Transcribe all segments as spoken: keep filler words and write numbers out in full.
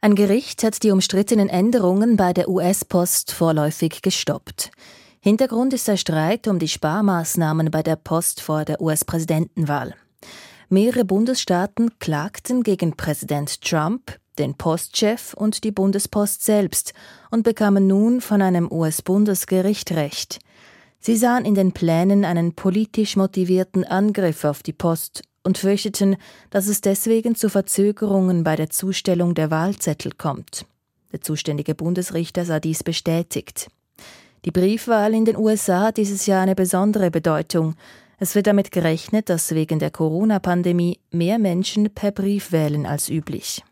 Ein Gericht hat die umstrittenen Änderungen bei der U S-Post vorläufig gestoppt. Hintergrund ist der Streit um die Sparmaßnahmen bei der Post vor der U S-Präsidentenwahl. Mehrere Bundesstaaten klagten gegen Präsident Trump, den Postchef und die Bundespost selbst und bekamen nun von einem U S-Bundesgericht Recht. Sie sahen in den Plänen einen politisch motivierten Angriff auf die Post und fürchteten, dass es deswegen zu Verzögerungen bei der Zustellung der Wahlzettel kommt. Der zuständige Bundesrichter sah dies bestätigt. Die Briefwahl in den U S A hat dieses Jahr eine besondere Bedeutung. Es wird damit gerechnet, dass wegen der Corona-Pandemie mehr Menschen per Brief wählen als üblich.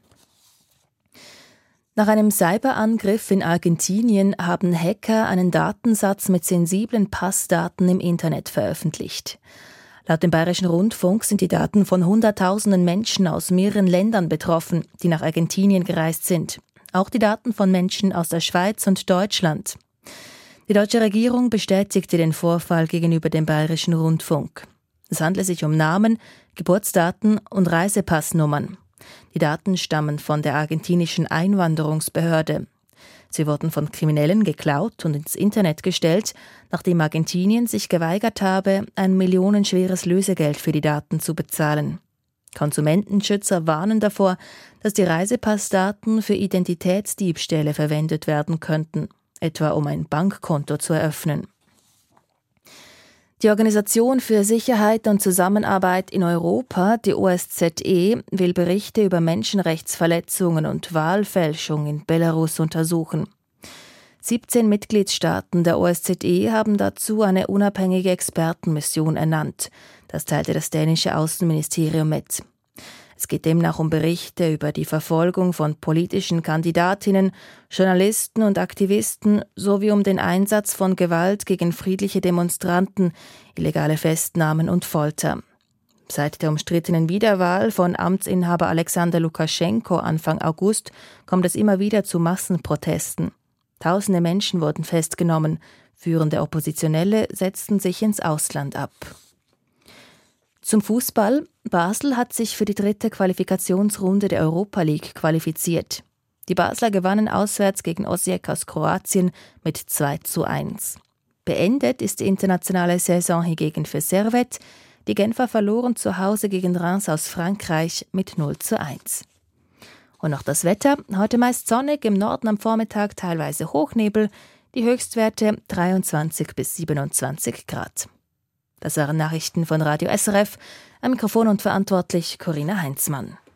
Nach einem Cyberangriff in Argentinien haben Hacker einen Datensatz mit sensiblen Passdaten im Internet veröffentlicht. Laut dem Bayerischen Rundfunk sind die Daten von Hunderttausenden Menschen aus mehreren Ländern betroffen, die nach Argentinien gereist sind. Auch die Daten von Menschen aus der Schweiz und Deutschland. Die deutsche Regierung bestätigte den Vorfall gegenüber dem Bayerischen Rundfunk. Es handle sich um Namen, Geburtsdaten und Reisepassnummern. Die Daten stammen von der argentinischen Einwanderungsbehörde. Sie wurden von Kriminellen geklaut und ins Internet gestellt, nachdem Argentinien sich geweigert habe, ein millionenschweres Lösegeld für die Daten zu bezahlen. Konsumentenschützer warnen davor, dass die Reisepassdaten für Identitätsdiebstähle verwendet werden könnten, etwa um ein Bankkonto zu eröffnen. Die Organisation für Sicherheit und Zusammenarbeit in Europa, die O S Z E, will Berichte über Menschenrechtsverletzungen und Wahlfälschung in Belarus untersuchen. siebzehn Mitgliedstaaten der O S Z E haben dazu eine unabhängige Expertenmission ernannt. Das teilte das dänische Außenministerium mit. Es geht demnach um Berichte über die Verfolgung von politischen Kandidatinnen, Journalisten und Aktivisten sowie um den Einsatz von Gewalt gegen friedliche Demonstranten, illegale Festnahmen und Folter. Seit der umstrittenen Wiederwahl von Amtsinhaber Alexander Lukaschenko Anfang August kommt es immer wieder zu Massenprotesten. Tausende Menschen wurden festgenommen, führende Oppositionelle setzten sich ins Ausland ab. Zum Fußball. Basel hat sich für die dritte Qualifikationsrunde der Europa League qualifiziert. Die Basler gewannen auswärts gegen Osijek aus Kroatien mit zwei zu eins. Beendet ist die internationale Saison hingegen für Servette. Die Genfer verloren zu Hause gegen Reims aus Frankreich mit null zu eins. Und noch das Wetter. Heute meist sonnig, im Norden am Vormittag teilweise Hochnebel. Die Höchstwerte dreiundzwanzig bis siebenundzwanzig Grad. Das waren Nachrichten von Radio S R F. Am Mikrofon und verantwortlich Corinna Heinzmann.